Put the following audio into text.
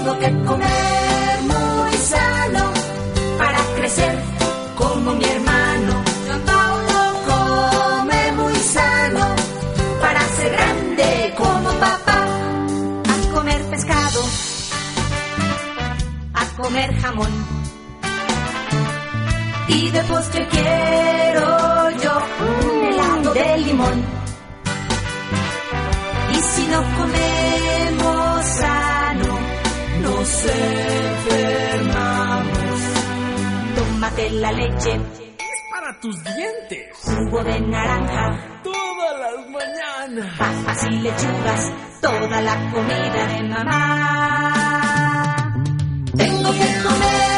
Tengo que comer muy sano para crecer como mi hermano. Gianpaolo come muy sano para ser grande como papá. A comer pescado, a comer jamón, y de postre quiero yo un helado de limón. Y si no comemos sano, nos enfermamos. Tómate la leche, Es para tus dientes. jugo de naranja, Todas las mañanas. papas y lechugas, toda la comida de mamá. Tengo que comer